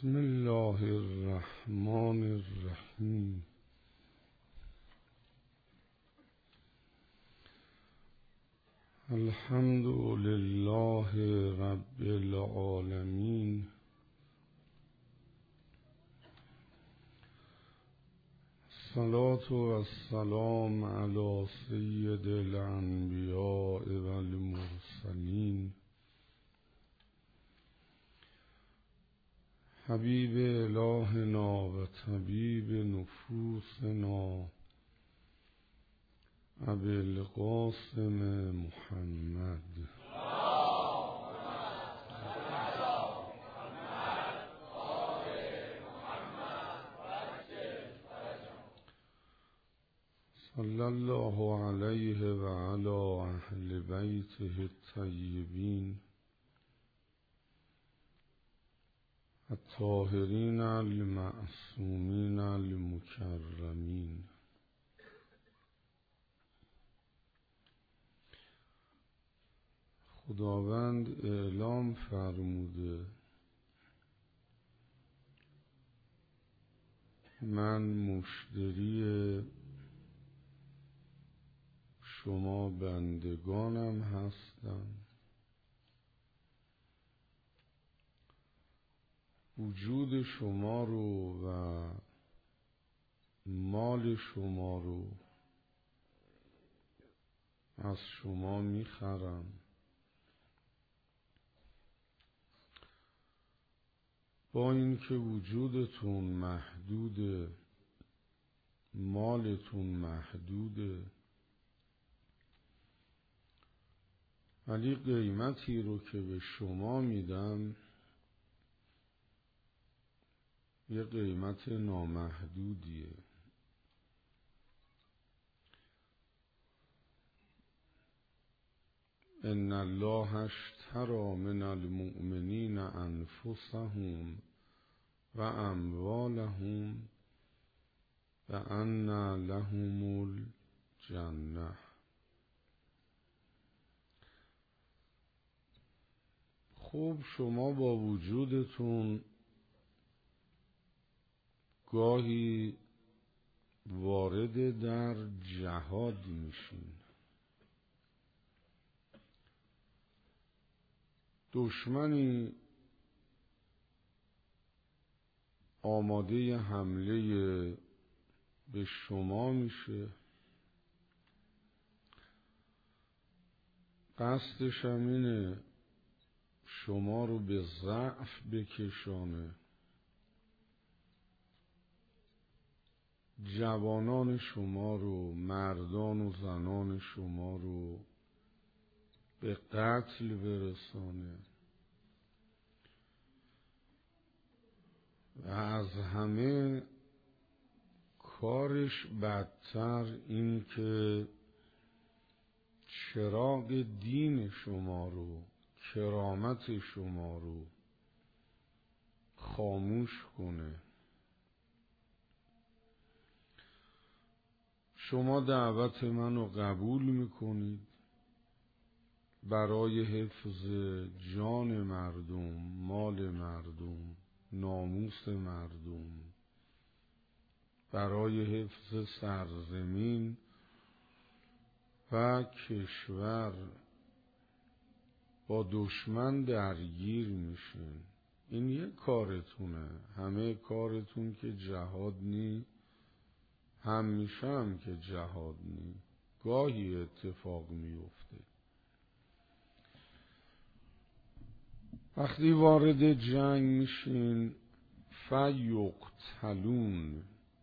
بسم الله الرحمن الرحیم. الحمد لله رب العالمین. الصلاة والسلام علی سید الانبیاء والمرسلین حبیب الهنا و طبیب نفوسنا ابی القاسم محمد. صلی الله علیه و علی اهل بیته الطیبین الطاهرین المعصومین المکرمین. خداوند اعلام فرموده من مشتری شما بندگانم هستم، وجود شما رو و مال شما رو از شما میخرم. با اینکه وجودتون محدوده، مالتون محدوده، ولی قیمتی رو که به شما میدم یه قیمت نامحدودیه. ان الله اشتری من المؤمنین انفسهم و اموالهم بأن لهم الجنة. خب شما با وجودتون گاهی وارد در جهاد میشین، دشمنی آماده حمله به شما میشه، قصدش هم اینه شما رو به ضعف بکشانه، جوانان شما رو، مردان و زنان شما رو به قتل برسانه و از همه کارش بدتر این که چراغ دین شما رو، کرامت شما رو خاموش کنه. شما دعوت منو قبول میکنید برای حفظ جان مردم، مال مردم، ناموس مردم، برای حفظ سرزمین و کشور. با دشمن درگیر میشین، این یه کارتونه. همه کارتون که جهاد نی، همیشه هم که جهاد نی، گاهی اتفاق میفته. وقتی وارد جنگ میشین فیقتلون،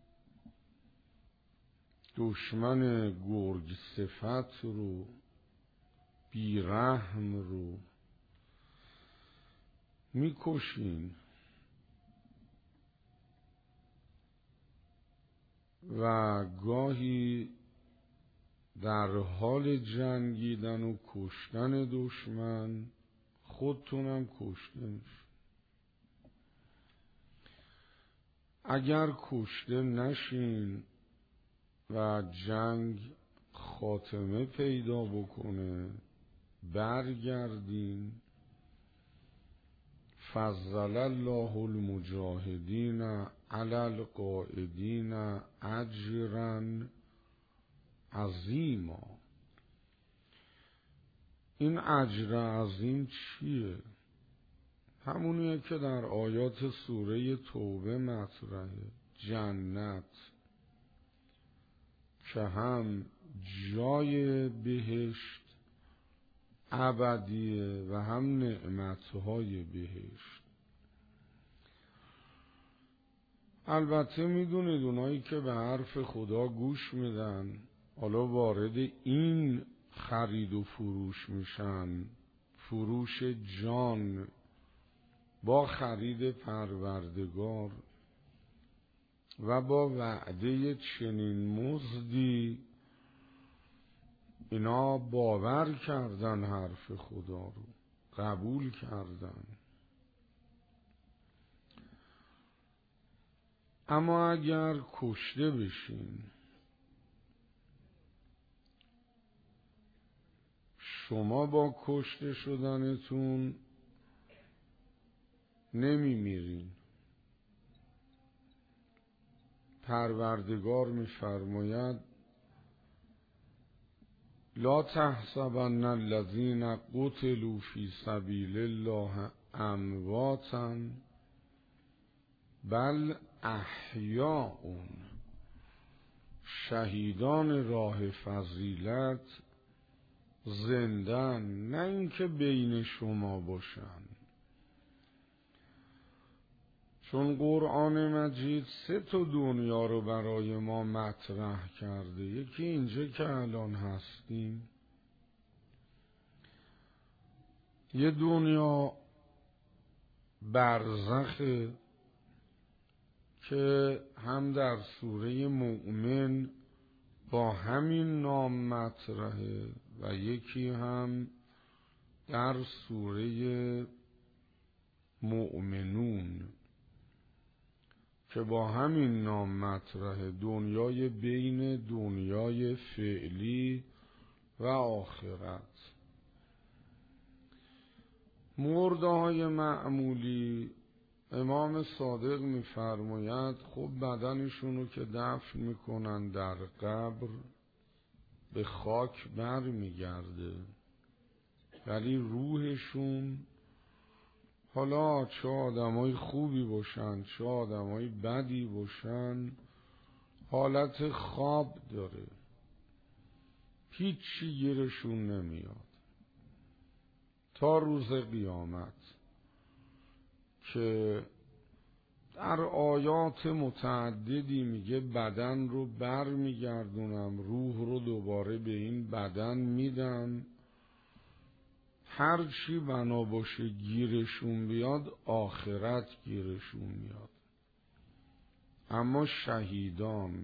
دشمن گرگ صفت رو، بیرحم رو میکشین و گاهی در حال جنگیدن و کشتن دشمن خودتونم کشته میشین. اگر کشته نشین و جنگ خاتمه پیدا بکنه، برگردین فضل الله المجاهدین علی القاعدین اجرا عظیما. این اجر عظیم چیه؟ همونیه که در آیات سوره توبه مطرحه، جنت که هم جای بهشت ابدیه و هم نعمتهای بهشت. البته میدونید اونایی که به حرف خدا گوش میدن، حالا وارد این خرید و فروش میشن، فروش جان با خرید پروردگار و با وعده چنین مزدی، اینا باور کردن حرف خدا رو، قبول کردن. اما اگر کشته بشین، شما با کشته شدنتون نمیمیرین. پروردگار میفرماید لا تحسبن الذین قتلوا فی سبیل الله امواتا بل احیاء. شهیدان راه فضیلت زندن، نه اینکه بین شما باشن. چون قرآن مجید 3 دنیا رو برای ما مطرح کرده. یکی اینجا که الان هستیم، یه دنیا برزخه که هم در سوره مؤمن با همین نام مطرحه و یکی هم در سوره مؤمنون که با همین نام مطرحه، دنیای بین دنیای فعلی و آخرت. مرده‌های معمولی امام صادق می‌فرماید خب بدنشونو که دفن میکنن در قبر به خاک بر میگرده، ولی روحشون، حالا چه آدمای خوبی باشن چه آدمای بدی باشن، حالت خواب داره، هیچی گیرشون نمیاد تا روز قیامت که در آیات متعددی میگه بدن رو بر میگردونم، روح رو دوباره به این بدن میدم، هر چی بنا باشه گیرشون بیاد آخرت گیرشون میاد. اما شهیدان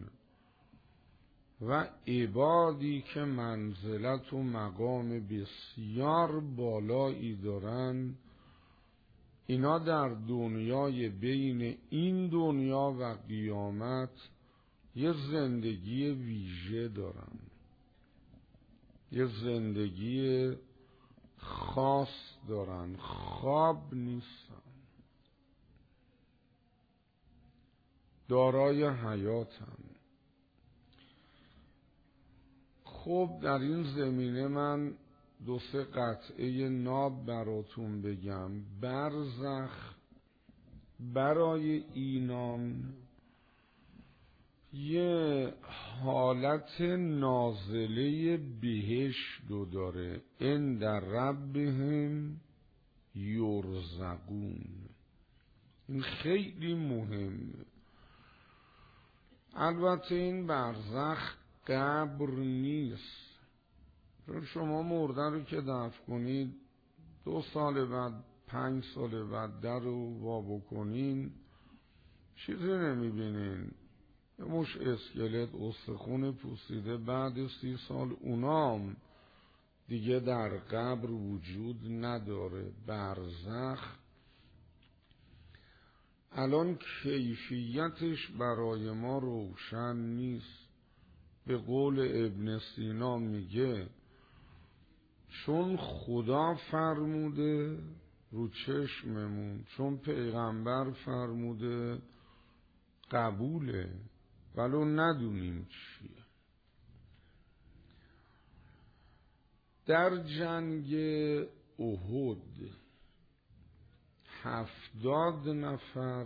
و عبادی که منزلت و مقام بسیار بالایی دارن، اینا در دنیای بین این دنیا و قیامت یه زندگی ویژه دارن، یه زندگی خاص دارن، خواب نیستن، دارای حیاتن. خب در این زمینه من 2-3 قطعه ناب براتون بگم. برزخ برای اینان یه حالت نازله بهشت رو داره، عند ربهم یرزقون. این خیلی مهمه. البته این برزخ قبر نیست، چون شما مردن رو که دفن کنید 2 سال بعد 5 سال بعد در رو وا بکنین چیزی نمیبینین، یه مش اسکلت استخون پوسیده. بعد 30 سال اونام دیگه در قبر وجود نداره. برزخ الان کیفیتش برای ما روشن نیست. به قول ابن سینا میگه چون خدا فرموده رو چشممون، چون پیغمبر فرموده قبوله ولو ندونیم چیه. در جنگ احد 70 نفر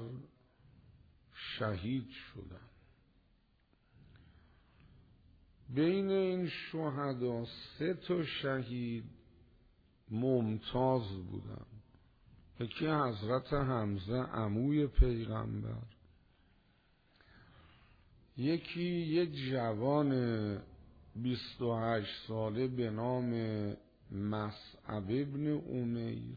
شهید شدن. بین این شهدا 3 شهید ممتاز بودن. یکی حضرت حمزه عموی پیغمبر، یکی یک جوان 28 ساله به نام مصعب ابن امیر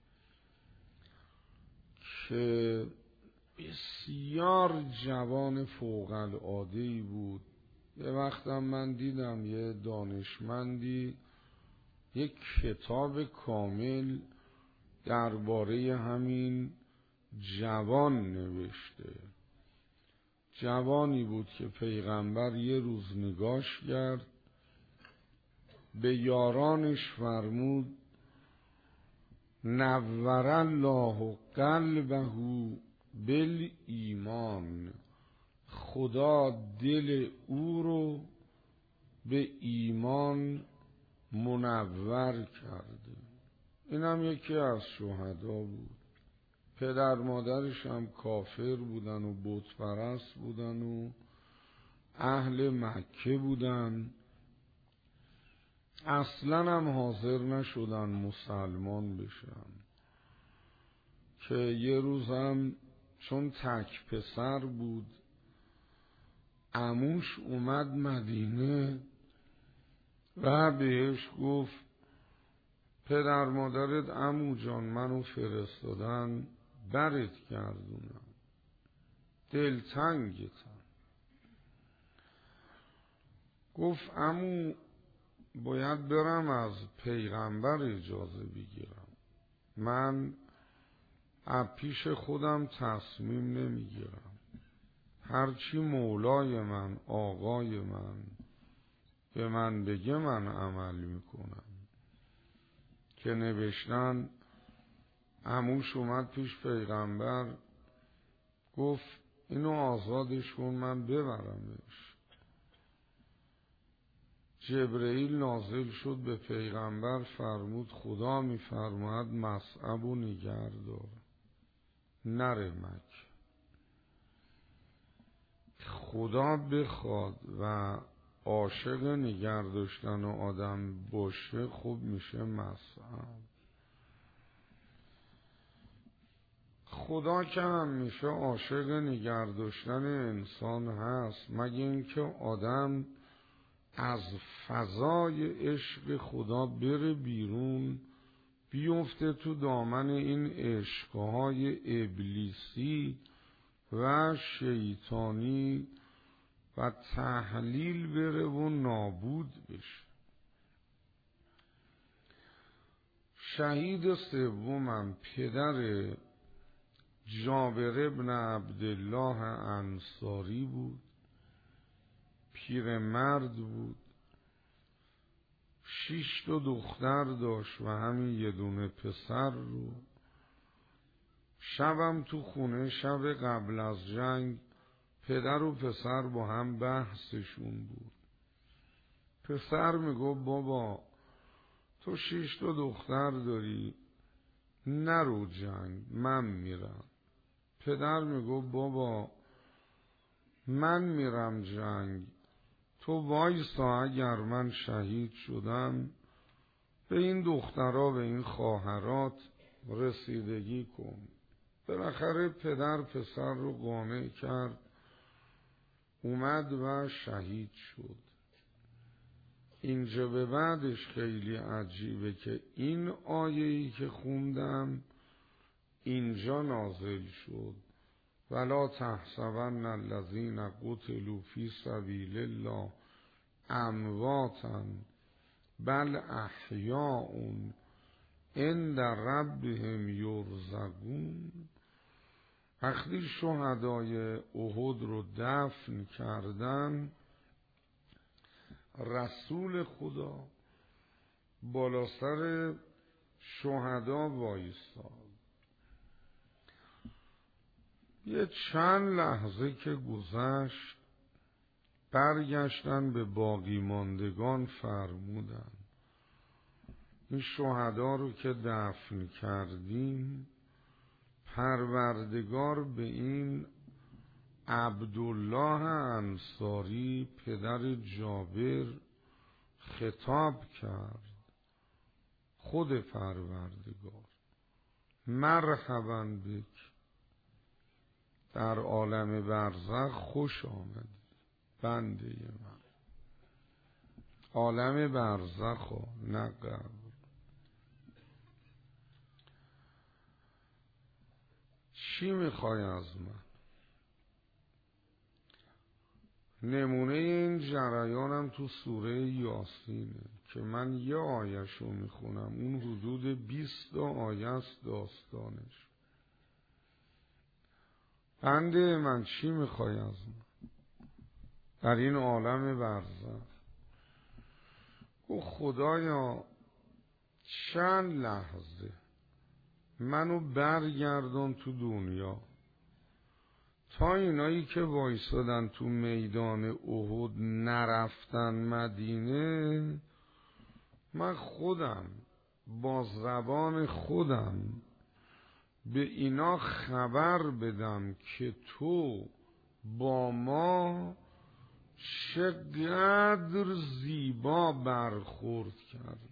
که بسیار جوان فوق العاده‌ای بود. یه وقتم من دیدم یه دانشمندی یک کتاب کامل درباره همین جوان نوشته. جوانی بود که پیغمبر یه روز نگاش کرد، به یارانش فرمود نور الله قلبه بالایمان، خدا دل او رو به ایمان منور کرده. اینم یکی از شهدا بود. پدر مادرش هم کافر بودن و بت پرست بودن و اهل مکه بودن، اصلا هم حاضر نشدن مسلمان بشن. که یه روزم چون تک پسر بود عموش اومد مدینه و بهش گفت پدر مادرت عمو جان منو فرستادن برت گردونم، دلتنگتم. گفت عمو باید برم از پیغمبر اجازه بگیرم، من از پیش خودم تصمیم نمیگیرم، هرچی مولای من آقای من به من بگه من عمل میکنم. که نوشتن عموش اومد پیش پیغمبر گفت اینو آزادش کن من ببرمش. جبرئیل نازل شد به پیغمبر فرمود خدا میفرماید مصعب و نگه دار نره مکه. خدا بخواد و عاشق نگه داشتن آدم باشه خوب میشه مصعب. خدا که همیشه عاشق نگه داشتن انسان هست، مگه اینکه آدم از فضای عشق خدا بره بیرون بیفته تو دامن این عشقهای ابلیسی و شیطانی و تحلیل بره و نابود بشه. شهید سومم پدر جابر ابن عبدالله انصاری بود، پیرمرد بود، 6 دختر داشت و همین یه دونه پسر رو. شبم تو خونه شب قبل از جنگ پدر و پسر با هم بحثشون بود. پسر میگو بابا تو 6 دختر داری نرو جنگ من میرم. پدر میگو بابا من میرم جنگ تو وایسا، اگر من شهید شدم به این دخترها به این خواهرات رسیدگی کن. بالاخره پدر پسر رو قانع کرد، اومد و شهید شد. اینجا به بعدش خیلی عجیبه که این آیه‌ای که خوندم اینجا نازل شد ولا تحسبن الذین قتلوا فی سبیل الله امواتا بل احیاء عند ربهم یرزقون. وقتی شهدای احد رو دفن کردن رسول خدا بالا سر شهدا وایساد. یه چند لحظه که گذشت برگشتن به باقی ماندگان فرمودن این شهدا رو که دفن کردیم پروردگار به این عبدالله انصاری پدر جابر خطاب کرد. خود پروردگار مرحبا بک، در عالم برزخ خوش آمدی بنده من. عالم برزخ و نه قبر. چی میخوای از من؟ نمونه این جریانم تو سوره یاسینه که من یه آیه‌شو میخونم، اون حدود 20 آیه است داستانش. بنده من چی میخوای از من در این عالم برزخ؟ او خدایا چند لحظه منو برگردان تو دنیا تا اینایی که وایسادن تو میدان احد نرفتن مدینه، من خودم با زبان خودم به اینا خبر بدم که تو با ما چقدر زیبا برخورد کردی.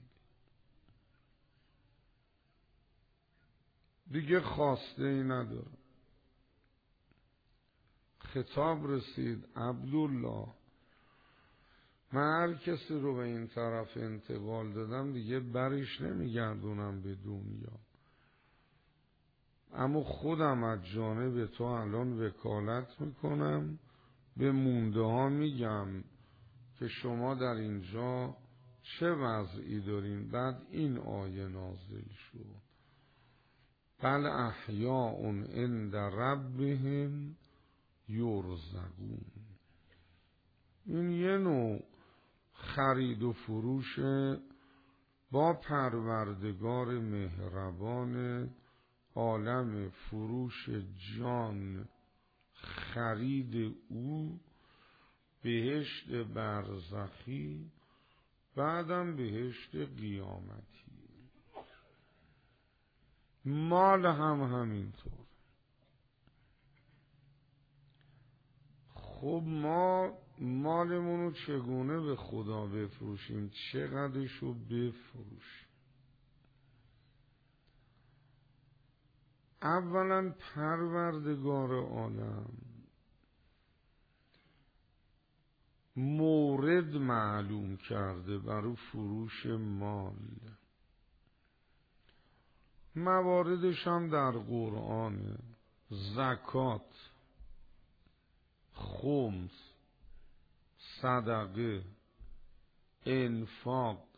دیگه خواسته ای ندارم. خطاب رسید عبدالله من هر کسی رو به این طرف انتقال دادم دیگه برش نمیگردونم به دنیا، اما خودم از جانب تو الان وکالت میکنم، به مونده ها میگم که شما در اینجا چه وضعی دارین. بعد این آیه نازل شد بل احیاء عند ربهم یرزقون. این یه نوع خرید و فروش با پروردگار مهربان عالم، فروش جان، خرید او، بهشت برزخی، بعدم بهشت قیامتی. مال هم همینطور. خب ما مالمونو چگونه به خدا بفروشیم؟ چقدرشو بفروشیم؟ اولا پروردگار عالم مورد معلوم کرده برای فروش مال. مواردش هم در قرآن: زکات، خمس، صدقه، انفاق،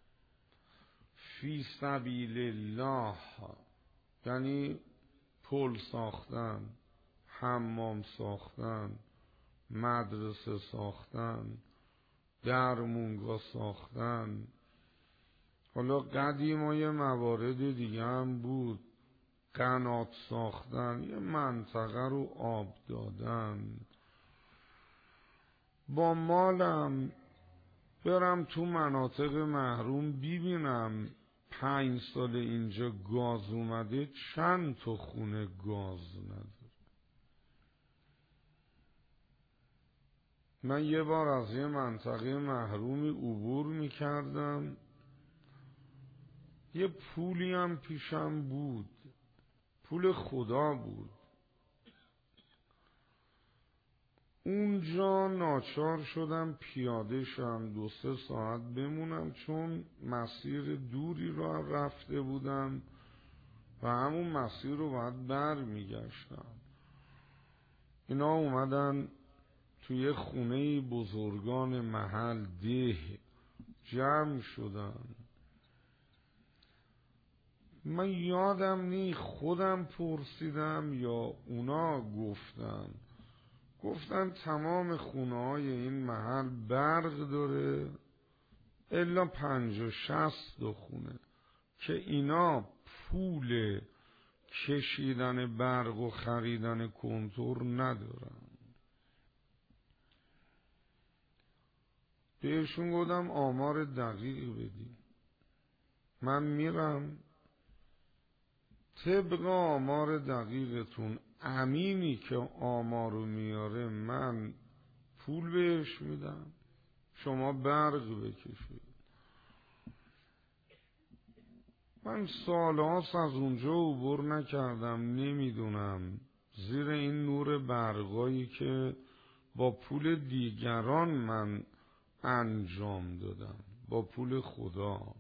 فی سبیل الله، یعنی پل ساختن، حمام ساختن، مدرسه ساختن، درمونگاه ساختن. حالا قدیما یه موارد دیگه هم بود، قنات ساختن، یه منطقه رو آب دادن. با مالم برم تو مناطق محروم ببینم 5 سال اینجا گاز اومده چند تا خونه گاز نداره. من یه بار از یه منطقه محرومی عبور میکردم، یه پولی هم پیشم بود، پول خدا بود. اونجا ناچار شدم پیاده شم 2-3 ساعت بمونم، چون مسیر دوری را رفته بودم و همون مسیر رو باید بر میگشتم. اینا اومدن توی خونه بزرگان محل ده جمع شدن. من یادم نی خودم پرسیدم یا اونا گفتن تمام خونه های این محل برق داره الا 50-60 خونه که اینا پول کشیدن برق و خریدن کنتور ندارن. بهشون گفتم آمار دقیق بدیم. من میرم طبق آمار دقیقتون، امینی که آمارو میاره من پول بهش میدم، شما برق بکشید. من سالهاست از اونجا عبور نکردم، نمیدونم زیر این نور برقایی که با پول دیگران من انجام دادم، با پول خدا،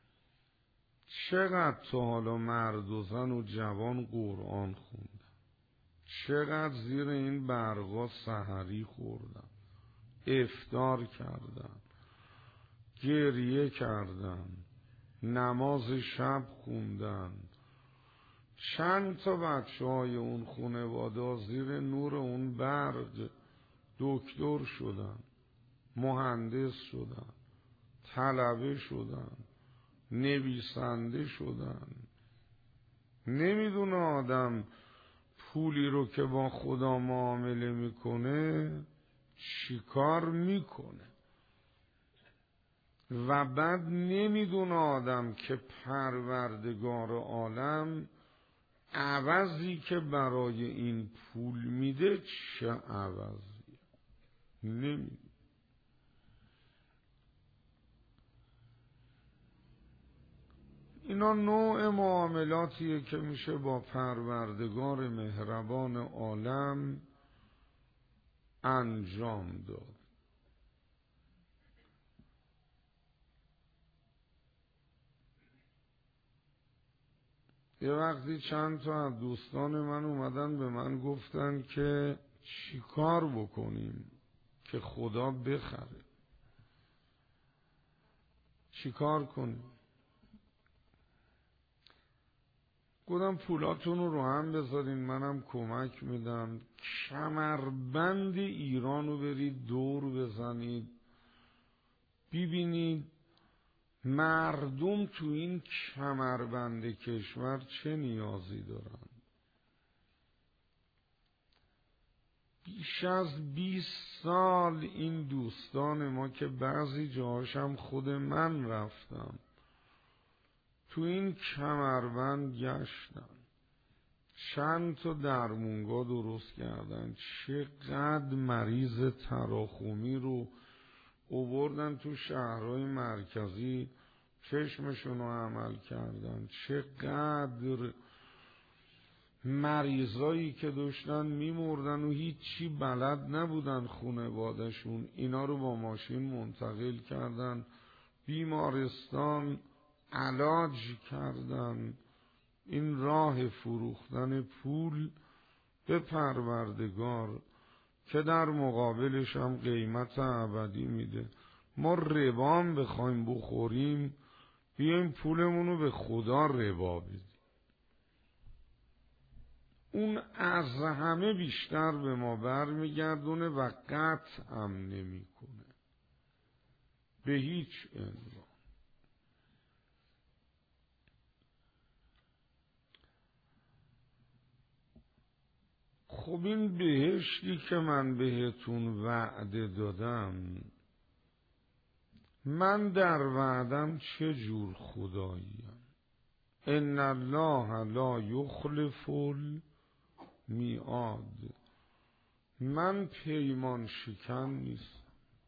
چقدر تا حالا مرد و زن و جوان قرآن خوندن، چقدر زیر این برقا سحری خوردن، افطار کردن، گریه کردن، نماز شب خوندن. چند تا بچه‌های اون خانواده زیر نور اون برق دکتر شدن، مهندس شدن، طلبه شدن، نویسنده شدن. نمیدونه آدم پولی رو که با خدا معامله میکنه چیکار میکنه، و بعد نمیدونه آدم که پروردگار عالم عوضی که برای این پول میده چه عوضی نمیده. اینا نوع معاملاتیه که میشه با پروردگار مهربان عالم انجام داد. یه وقتی چند تا از دوستان من اومدن به من گفتن که چی کار بکنیم که خدا بخره، چی کار کنیم؟ گفتم پولاتون رو هم بذارین، منم کمک میدم. کمربند ایرانو برید دور بزنید، ببینید مردم تو این کمربند کشور چه نیازی دارن. بیش از 20 سال این دوستان ما که بعضی جاهاشم خود من رفتم تو این کمربند گشتن، چند تا درمونگاه درست کردن، چقدر مریض تراخومی رو آوردن تو شهرهای مرکزی چشمشون رو عمل کردن، چقدر مریضایی که داشتن میمردن و هیچی بلد نبودن خانواده‌شون، اینا رو با ماشین منتقل کردن بیمارستان، علاج کردن. این راه فروختن پول به پروردگار که در مقابلش هم قیمت ابدی میده. ما ربام بخوایم بخوریم، بیایم پولمونو به خدا ربا بدیم، اون از همه بیشتر به ما برمیگردونه و قطع هم نمیکنه به هیچ عنوان. خب این بهشتی که من بهتون وعده دادم، من در وعدم چه جور خداییم؟ ان الله لا یخلف المیعاد، من پیمان شکن نیستم.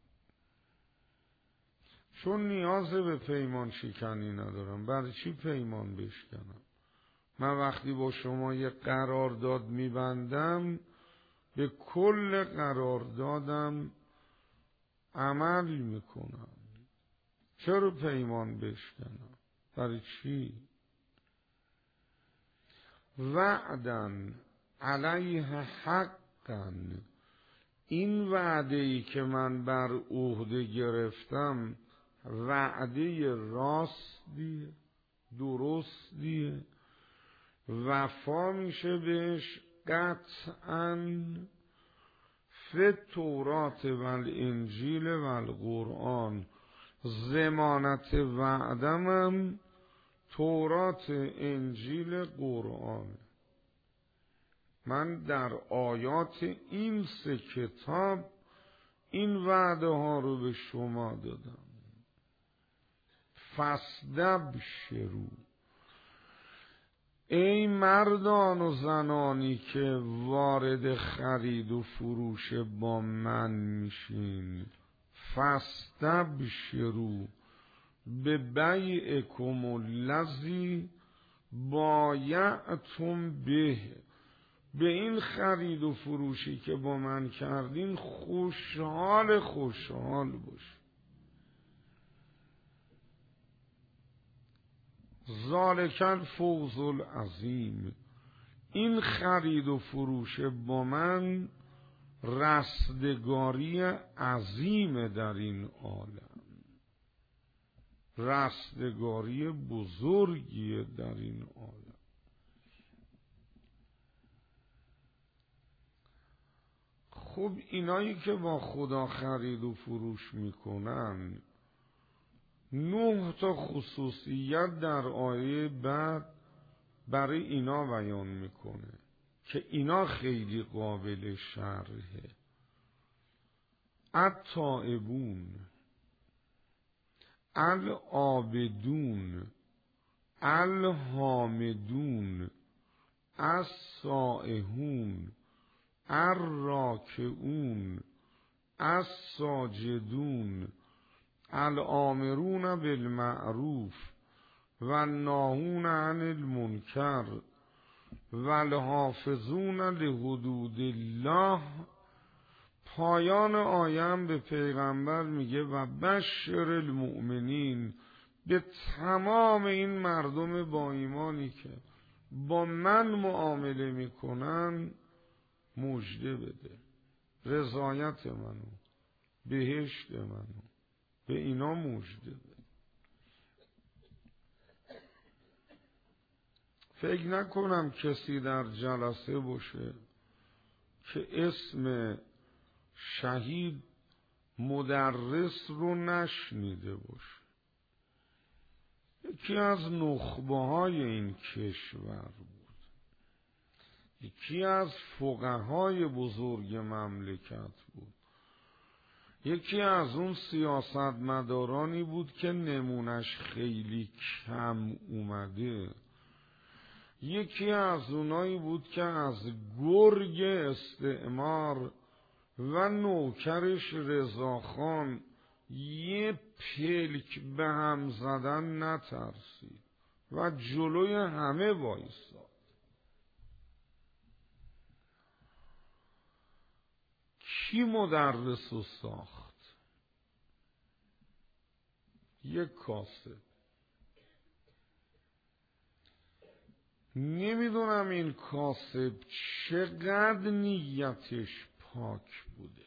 چون نیاز به پیمان شکنی ندارم، برای چی پیمان بشکنم؟ من وقتی با شما یه قرارداد میبندم به کل قراردادم عمل میکنم، چرا پیمان بشکنم؟ برای چی؟ وعدن علیه حقا، این وعده‌ای که من بر عهده گرفتم وعده راستیه، درستیه، وفا میشه بهش قطعاً. فی تورات و الانجیل و القرآن، ضمانت وعدمم تورات، انجیل، قرآن. من در آیات این 3 کتاب این وعده ها رو به شما دادم. فاستبشروا، ای مردان و زنانی که وارد خرید و فروش با من میشین، فاستبشروا به بیعکم الذی بایعتم به این خرید و فروشی که با من کردین خوشحال باش. ذالک الفوز العظیم، این خرید و فروش با من رستگاری عظیم در این عالم، رستگاری بزرگی در این عالم. خب اینایی که با خدا خرید و فروش میکنن 9 تا خصوصیت در آیه بعد برای اینا بیان میکنه که اینا خیلی قابل شرحه. التائبون، العابدون، الحامدون، السائحون، الراکعون، الساجدون، الآمرون بالمعروف و الناهون عن المنکر و الحافظون لحدود الله. پایان آیه به پیغمبر میگه و بشر المؤمنین، به تمام این مردم با ایمانی که با من معامله میکنن مژده بده، رضایت منو، بهشت منو به اینا مژده بده. فکر نکنم کسی در جلسه باشه که اسم شهید مدرس رو نشنیده باشه. یکی از نخبه های این کشور بود، یکی از فقهای بزرگ مملکت بود، یکی از اون سیاستمدارانی بود که نمونش خیلی کم اومده، یکی از اونایی بود که از گرگ استعمار و نوکرش رضاخان یه پلک به هم زدن نترسید و جلوی همه وایساد. کی مدرس رو ساخت؟ یک کاسب. نمیدونم این کاسب چقدر نیتش پاک بوده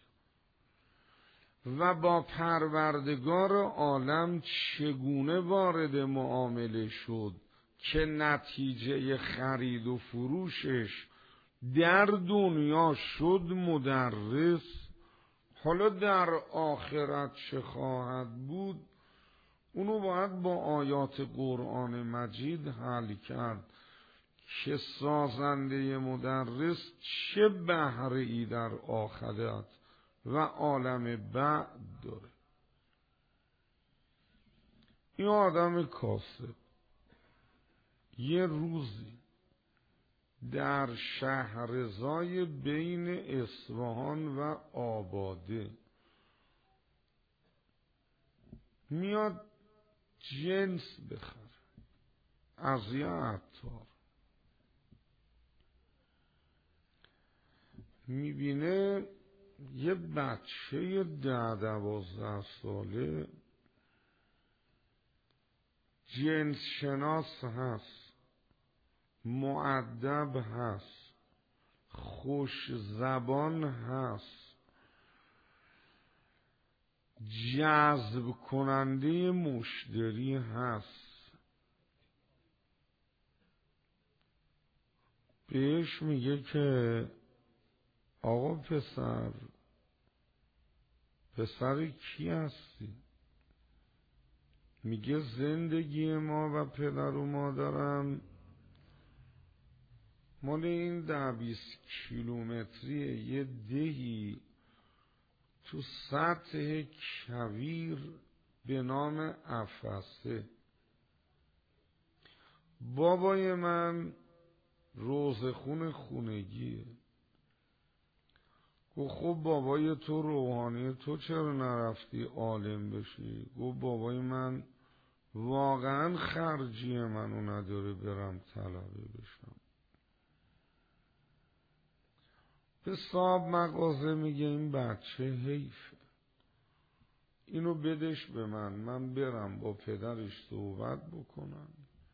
و با پروردگار عالم چگونه وارد معامله شد که نتیجه خرید و فروشش در دنیا شد مدرس. حالا در آخرت چه خواهد بود اونو باید با آیات قرآن مجید حل کرد که سازنده مدرس چه بهره‌ای در آخرت و عالم بعد داره. این آدم کاسب یه روزی در شهرزای بین اصفهان و آباده میاد جنس بخره از یه عطار. میبینه یه بچه 10-12 ساله جنس شناس هست، مؤدب هست، خوش زبان هست، جذب کننده مشتری هست. بهش میگه که آقا پسر کی هستی؟ میگه زندگی ما و پدر و مادرم مال این 10-20 کیلومتری یه دهی تو سطح کویر به نام افسه. بابای من روزخون خونگیه. گفت خب بابای تو روحانی، تو چرا نرفتی عالم بشی؟ گفت بابای من واقعا خرجی منو نداره برم طلبه بشم. به صاحب مغازه میگه این بچه حیفه، اینو بدش به من برم با پدرش صحبت بکنم،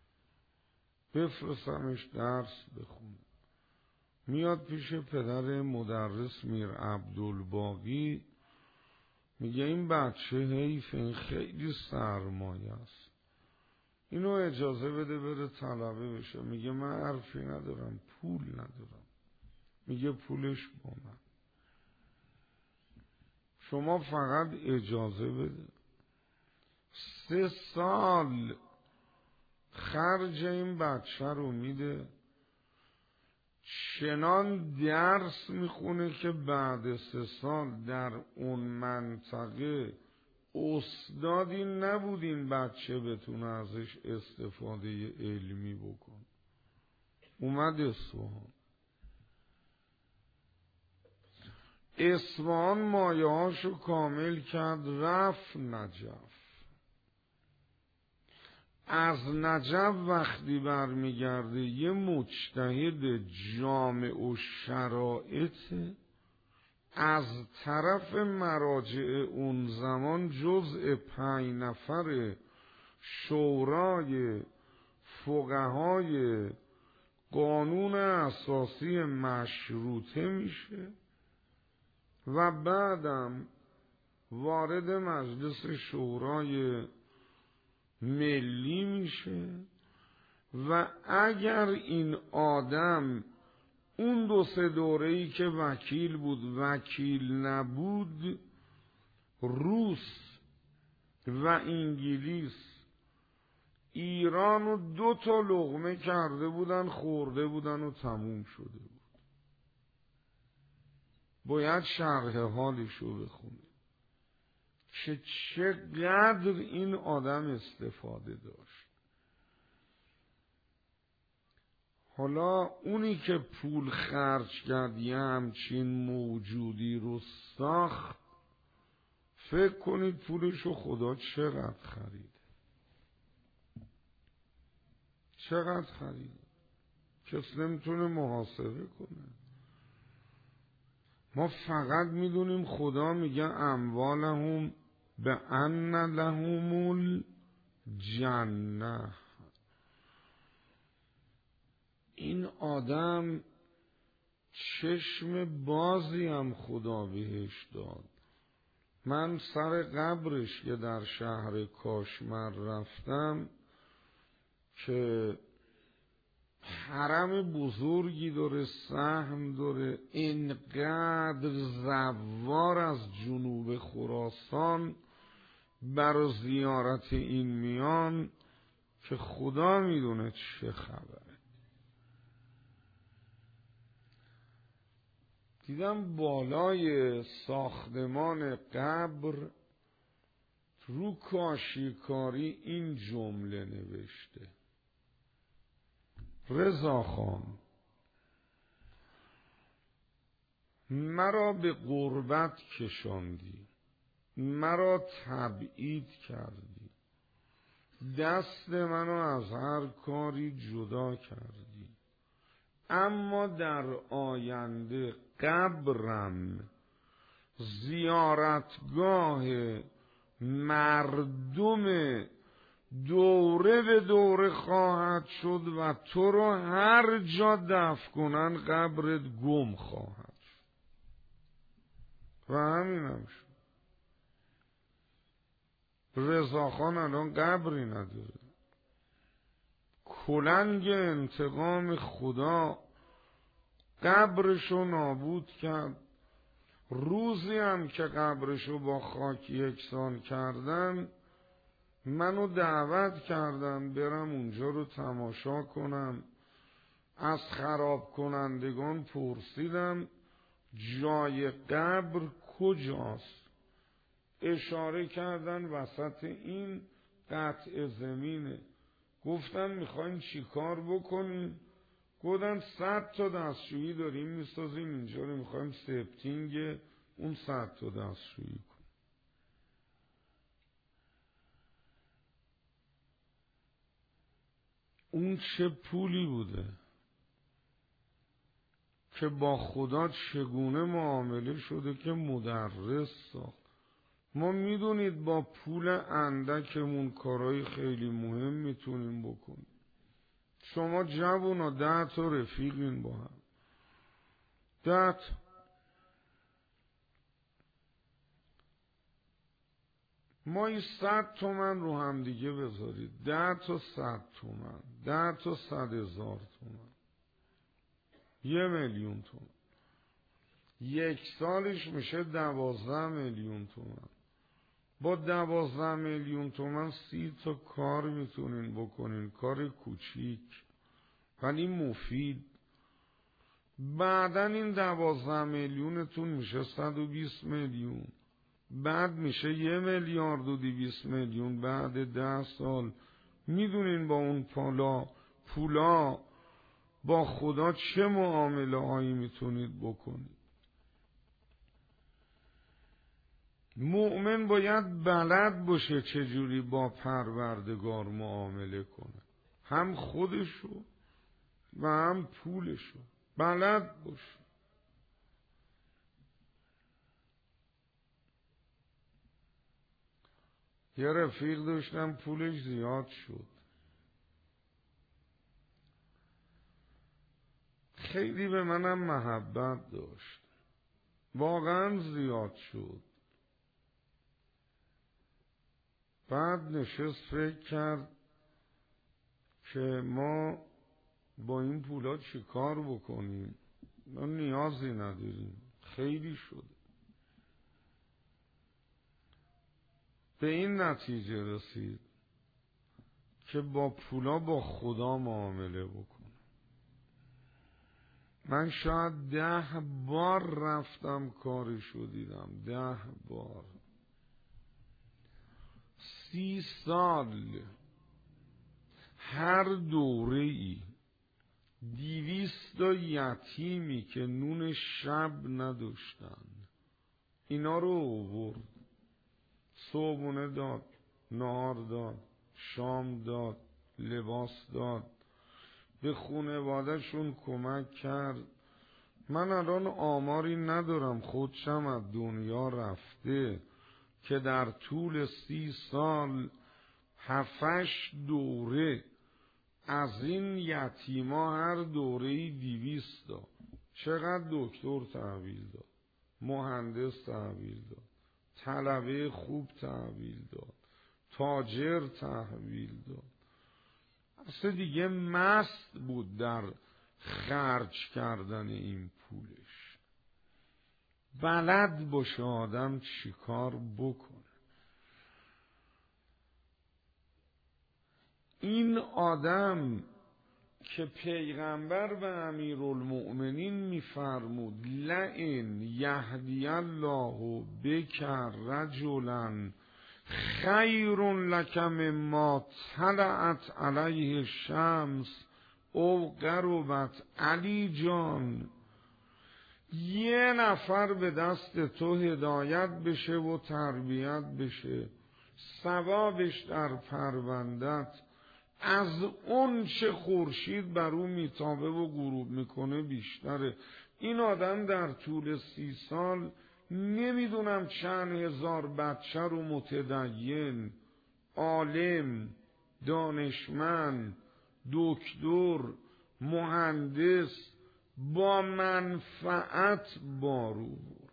بفرستمش درس بخونه. میاد پیش پدر مدرس میر عبدالباقی، میگه این بچه حیفه، این خیلی سرمایه است، اینو اجازه بده بره طلبه بشه. میگه من حرفی ندارم، پول ندارم. میگه پولش با من، شما فقط اجازه بده. 3 سال خرج این بچه رو میده، چنان درس میخونه که بعد 3 سال در اون منطقه استادی نبود این بچه بتونه ازش استفاده علمی بکن. اومد اصفهان مایه هاشو کامل کرد، رفت نجف. از نجف وقتی برمیگرده یه مجتهد جامع و شرائط از طرف مراجع اون زمان جزء 5 نفر شورای فقهای قانون اساسی مشروطه میشه و بعدم وارد مجلس شورای ملی میشه و اگر این آدم اون 2-3 دوره‌ای که وکیل بود وکیل نبود، روس و انگلیس ایران رو 2 تا لقمه کرده بودن، خورده بودن و تموم شده بود. باید شرح حالشو بخونه که چقدر این آدم استفاده داشت. حالا اونی که پول خرج کرد یه همچین موجودی رو ساخت، فکر کنید پولشو خدا چقدر خرید، چقدر خرید، کس نمیتونه محاسبه کنه. ما فقط میدونیم خدا میگه اموالهم به ان لهم الجنه. این آدم چشم بازی هم خدا بهش داد. من سر قبرش که در شهر کاشمر رفتم که حرم بزرگی داره، سهم داره، اینقدر زوار از جنوب خراسان بر زیارت این میان که خدا میدونه چه خبره. دیدم بالای ساختمان قبر رو کاشیکاری این جمله نوشته: رضاخان، مرا به غربت کشاندی، مرا تبعید کردی، دست منو از هر کاری جدا کردی، اما در آینده قبرم زیارتگاه مردم دوره به دوره خواهد شد و تو رو هر جا دفن کنن قبرت گم خواهد شد. و همینم شد. رضاخان الان قبری نداره. کلنگ انتقام خدا قبرشو نابود کرد. روزی هم که قبرشو با خاک یکسان کردن، منو دعوت کردن برم اونجا رو تماشا کنم. از خراب کنندگان پرسیدم جای قبر کجاست؟ اشاره کردن وسط این قطع زمینه. گفتن میخواین چی کار بکنیم؟ گفتن 100 تا دستشویی داریم میسازیم اینجا رو، میخوایم سپتینگ اون 100 تا دستشویی کنیم. اون چه پولی بوده که با خدا چگونه معامله شده که مدرس ساخت. ما میدونید با پول اندکمون کارهای خیلی مهم میتونیم بکنیم. شما جوونا 10 تا رفیقین با هم، 10 تا. ما 100 تومن رو هم دیگه بذارید، 10 تا 100 تومن، 10 تا 100,000 تومن، 1,000,000 تومن. 1 سالش میشه 12 میلیون تومن. با 12 میلیون تومن 30 تا کار میتونین بکنین، کار کوچیک ولی مفید. بعدن این 12 میلیونتون میشه 120 میلیون، بعد میشه 1,200,000,000 بعد 10 سال. میدونین با اون پولا با خدا چه معامله هایی میتونید بکنید. مؤمن باید بلد باشه چجوری با پروردگار معامله کنه، هم خودشو و هم پولشو بلد باشه. یه رفیق داشتم پولش زیاد شد، خیلی به منم محبت داشت، واقعا زیاد شد. بعد نشست فکر کرد که ما با این پولا چی کار بکنیم، ما نیازی نداریم، خیلی شد. به این نتیجه رسید که با پولا با خدا معامله بکنه. من شاید 10 بار رفتم کارشو دیدم، 10 بار. 30 سال هر دوره ای 200 تا یتیمی که نون شب نداشتن اینا رو آورد، صبحونه داد، نهار داد، شام داد، لباس داد، به خانواده‌شون کمک کرد. من الان آماری ندارم، خودشم از دنیا رفته، که در طول 30 سال 7-8 دوره از این یتیما هر دوره‌ای 200 داد. چقدر دکتر تحویل داد، مهندس تحویل داد، طلبه خوب تحویل داد، تاجر تحویل داد. اصلا دیگه مست بود در خرج کردن این پولش. بلد باشه آدم چی کار بکنه. این آدم که پیغمبر به امیرالمؤمنین میفرمود لئن یهدی الله بک رجلا خیر لک مما طلعت علیه الشمس او غربت. علی جان، یه نفر به دست تو هدایت بشه و تربیت بشه، ثوابش در پروندت از اون چه خورشید بر اون میتابه و غروب میکنه بیشتره. این آدم در طول 30 سال نمیدونم چند هزار بچه رو متدین، عالم، دانشمند، دکتر، مهندس با منفعت بارو برد.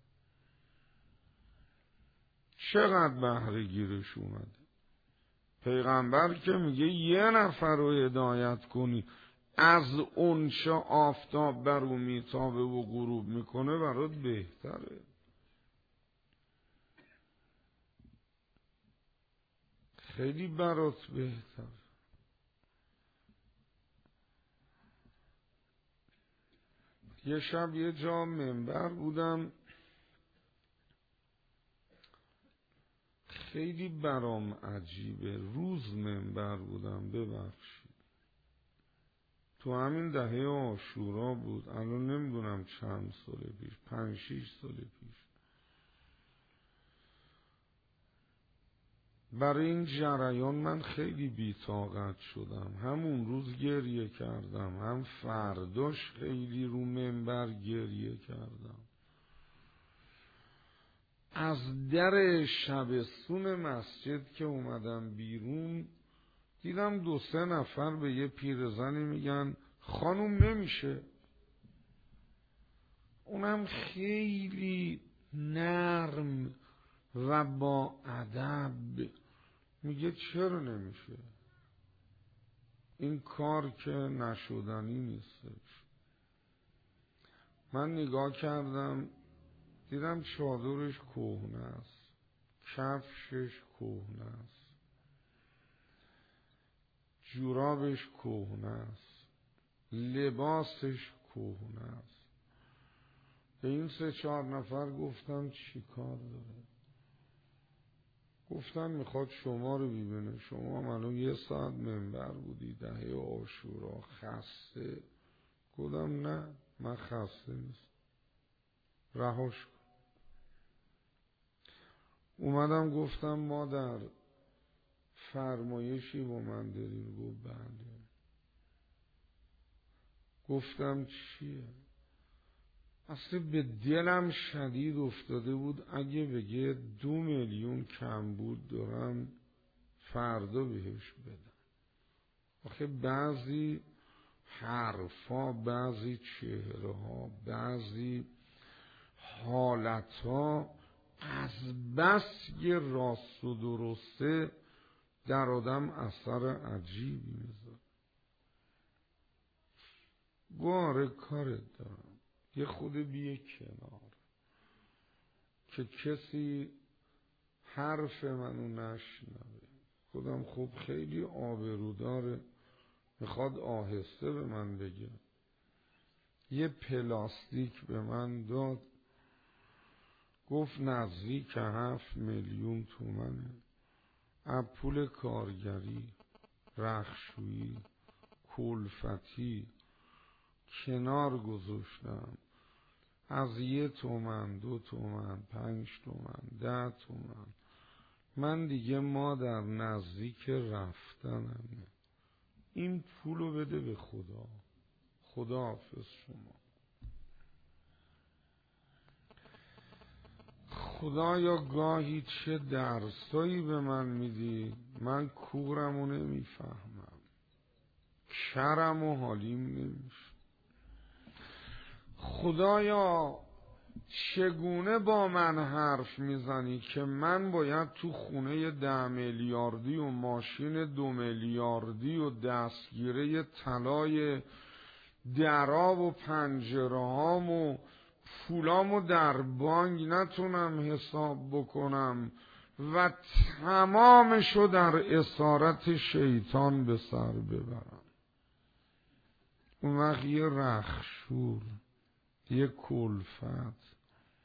چقدر بهره گیرش اومده. پیغمبر که میگه یه نفر رو هدایت کنی از اون چه آفتاب بر اون میتابه و غروب میکنه برات بهتره. خیلی برات بهتر. یه شب یه جا منبر بودم، خیلی برام عجیبه، روز منبر بودم، ببخشید تو همین دهه عاشورا بود، الان نمیدونم چند سال پیش، 5-6 سال پیش. برای این جریان من خیلی بی‌طاقت شدم، همون روز گریه کردم، هم فرداش خیلی رو منبر گریه کردم. از در شبستون مسجد که اومدم بیرون دیدم 2-3 نفر به یه پیرزنی میگن خانوم نمیشه. اونم خیلی نرم و با ادب میگه چرا نمیشه، این کار که نشدنی نیستش. من نگاه کردم دیدم چادرش کهنه است، کفشش کهنه است، جورابش کهنه است، لباسش کهنه است. به این 3-4 نفر گفتم چی کار داره؟ گفتن میخواد شما رو ببینه، شما الان 1 ساعت منبر بودی دهه عاشورا، خسته. گفتم نه من خسته نیست، رهاش کن. اومدم گفتم مادر فرمایشی با من داریم؟ گفت بله. گفتم چیه؟ اصلا به دلم شدید افتاده بود اگه بگه 2 میلیون کمبود دارم فردا بهش بدم. آخه بعضی حرفا، بعضی چهره ها، بعضی حالت ها از بس یه راست و درسته در آدم اثر عجیبی میذاره. گواره کارت دارم، یه خود بیه کنار که کسی حرف منو نشنوه. خودم خوب خیلی آبرو داره، میخواد آهسته به من بگه. یه پلاستیک به من داد، گفت نزدیک 7 میلیون تومنه، از پول کارگری، رخشویی، کلفتی کنار گذاشتم. از 1 تومن، 2 تومن، 5 تومن، 10 تومن. من دیگه مادر نزدیک رفتنمه، این پولو بده به خدا. خدا حافظ شما. خدایا گاهی چه درسایی به من میدی، من کورمو نمیفهمم، کرم و حالیم نمیشه. خدایا چگونه با من حرف میزنی که من باید تو خونه 10 میلیاردی و ماشین 2 میلیاردی و دستگیره طلای دراب و پنجرهام و پولامو در بانک نتونم حساب بکنم و تمامشو در اسارت شیطان به سر ببرم. اون وقت یه رخشور، یه کلفت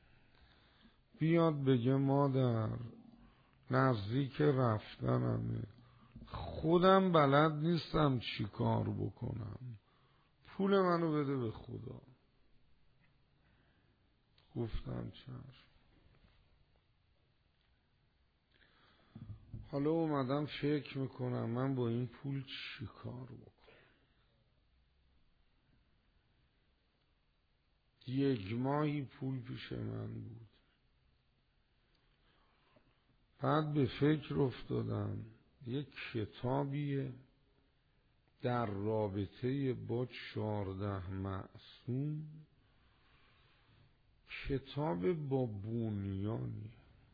بیاد بگه مادر نزدیک رفتنمه، خودم بلد نیستم چی کار بکنم، پول منو بده به خدا. گفتم چشم. حالا اومدم فکر میکنم من با این پول چی کار بکنم. 1 ماهی پول پیش من بود. بعد به فکر افتادم یک کتابیه در رابطه با 14 معصوم، کتاب با بنیانی.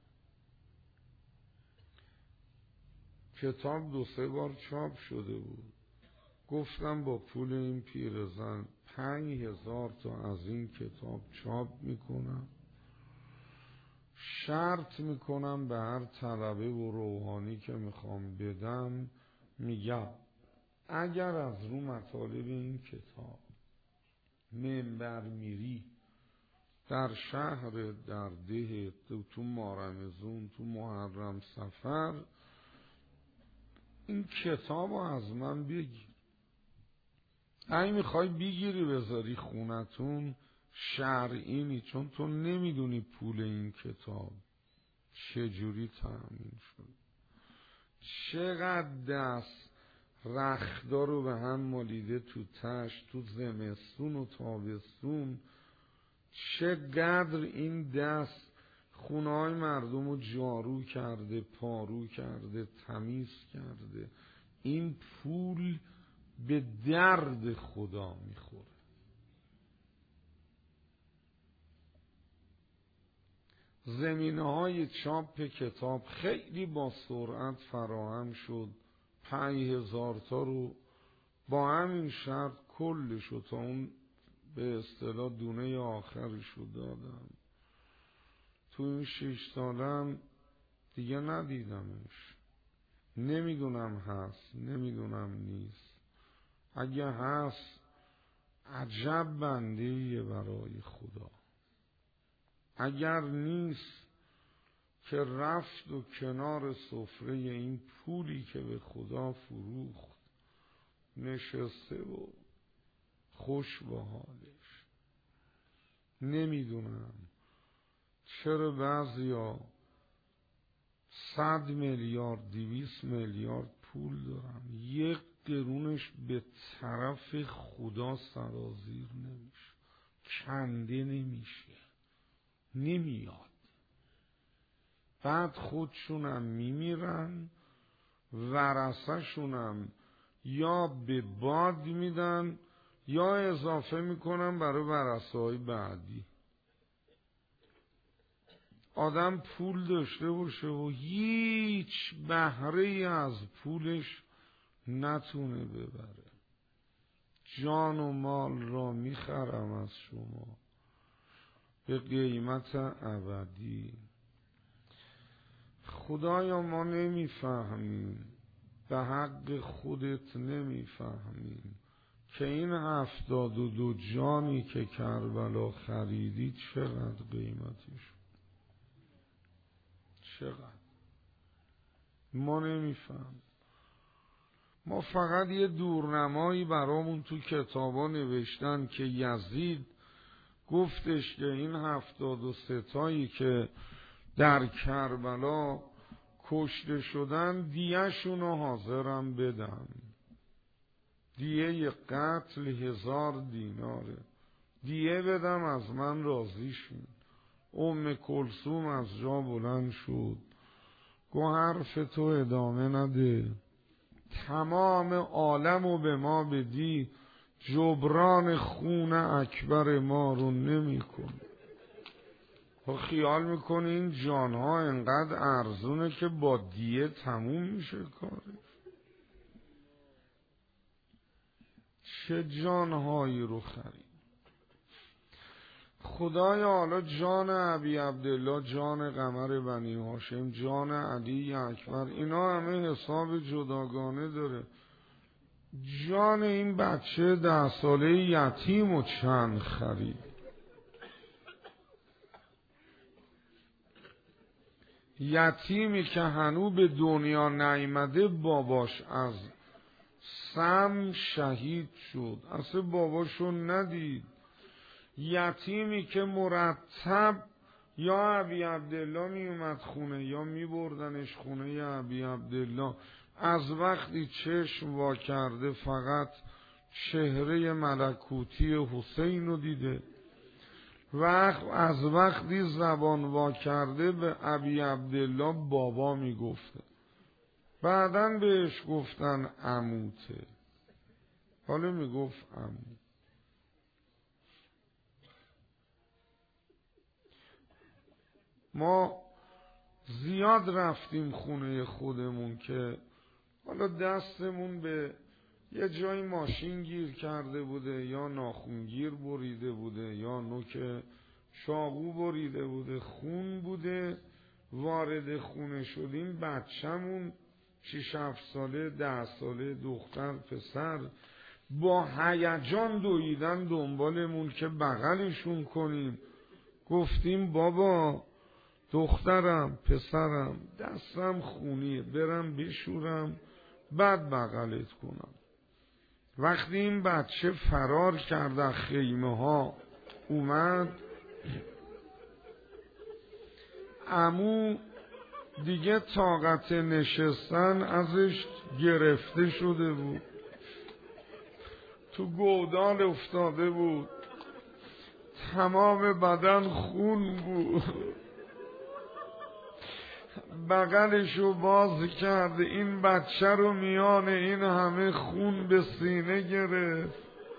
کتاب 2-3 بار چاپ شده بود. گفتم با پول این پیرزن 5000 تا از این کتاب چاپ میکنم، شرط میکنم به هر طلبه و روحانی که میخوام بدم، میگم اگر از رو مطالب این کتاب منبر میری در شهر، در ده، تو مارمزون، تو محرم سفر، این کتاب رو از من بگیر. اگه میخوای بگیری بذاری خونتون شرعینی، چون تو نمیدونی پول این کتاب چجوری تأمین شد، چقدر دست رختار رو به هم مالیده تو تشت، تو زمستون و تابستون، چقدر این دست خونه‌های مردم رو جارو کرده، پارو کرده، تمیز کرده. این پول به درد خدا میخوره. زمینه‌های چاپ کتاب خیلی با سرعت فراهم شد. 5000 تا رو با همین شرط کلشو تا اون به اصطلاح دونه آخرشو دادم. تو این 6 سالم دیگه ندیدمش. نمیدونم هست، نمیدونم نیست. اگه هست عجب بنده‌ایه برای خدا. اگر نیست که رفت و کنار سفره این پولی که به خدا فروخت نشسته و خوش با حالش. نمیدونم چرا بعضیا 100 میلیارد 200 میلیارد پول دارن، یک قرونش به طرف خدا سرازیر نمیشه، کنده نمیشه، نمیاد. بعد خودشونم میمیرن، ورثه‌شونم یا به باد میدن یا اضافه میکنن برای ورثه‌های بعدی. آدم پول داشته باشه و هیچ بهره ای از پولش نتونه ببره. جان و مال را میخرم از شما به قیمت ابدی. خدایا ما نمیفهمیم، به حق خودت نمیفهمیم که این 72 جانی که کربلا خریدی چقدر قیمتش، چقدر ما نمیفهم. ما فقط یه دورنمایی برامون تو کتابا نوشتن که یزید گفتش که این 73 تایی که در کربلا کشته شدن دیه‌شونو حاضرم بدم. دیه قتل 1000 دیناره. دیه بدم از من راضی شین. کلثوم از جا بلند شد، گو حرف تو ادامه نده، تمام عالمو به ما بدی، جبران خون اکبر ما رو نمی کن. خیال میکنی این جانها انقدر ارزونه که با دیه تموم میشه کارش؟ چه جانهایی رو خرید خدایا. حالا جان ابی عبدالله، جان قمر بنی هاشم، جان علی اکبر، اینا همه حساب جداگانه داره. جان این بچه 10 ساله یتیم و چند خرید؟ یتیمی که هنو به دنیا نیامده باباش از سم شهید شد، اصلا باباشو ندید. یتیمی که مرتب یا ابی عبدالله می اومد خونه یا می بردنش خونه ابی عبدالله، از وقتی چشم وا کرده فقط چهره ملکوتی حسین رو دیده، از وقتی زبان وا کرده به ابی عبدالله بابا می گفته. بعدن بهش گفتن عموته، حالا می گفت عمو. ما زیاد رفتیم خونه خودمون که حالا دستمون به یه جای ماشین گیر کرده بوده، یا ناخونگیر بریده بوده، یا نوک چاقو بریده بوده، خون بوده، وارد خونه شدیم. بچه‌مون 6-7 ساله، 10 ساله، دختر پسر با هیجان دویدن دنبالمون که بغلشون کنیم. گفتیم بابا دخترم پسرم دستم خونیه، برم بشورم بعد بغلت کنم. وقتی این بچه فرار کرد از خیمه ها اومد، عمو دیگه طاقت نشستن ازش گرفته شده بود، تو گودال افتاده بود، تمام بدن خون بود. بغلشو باز کرد، این بچه رو میان این همه خون به سینه گرفت.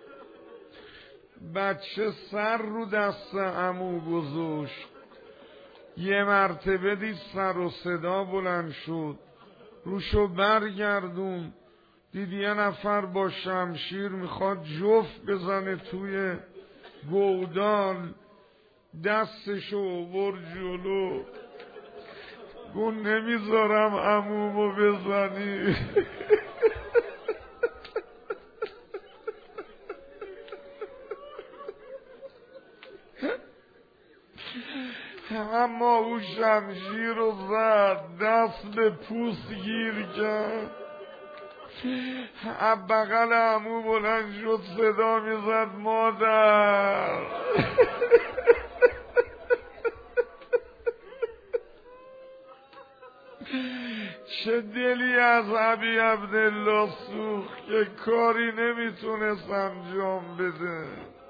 بچه سر رو دست عمو گذاشت. یه مرتبه دید سر و صدا بلند شد، روشو برگردون، دید یه نفر با شمشیر میخواد جفت بزنه توی گودال. دستشو برد جلو، گفت نمیذارم عمومو بزنی. اما او شمشیر رو زد، دست به پوست گیر کرد. بغل عمو بلند شد صدا میزد مادر. چه دلی از ابی عبدالله سوخت که کاری نمیتونست انجام بده.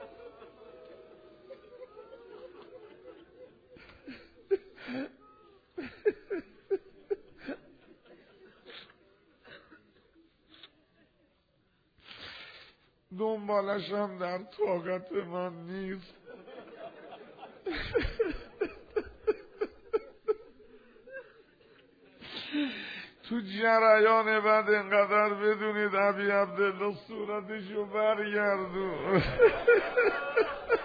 دنبالش هم در طاقت من نیست. تو جریان بعد انقدر بدونید ابی عبدالله صورتشو برگردون.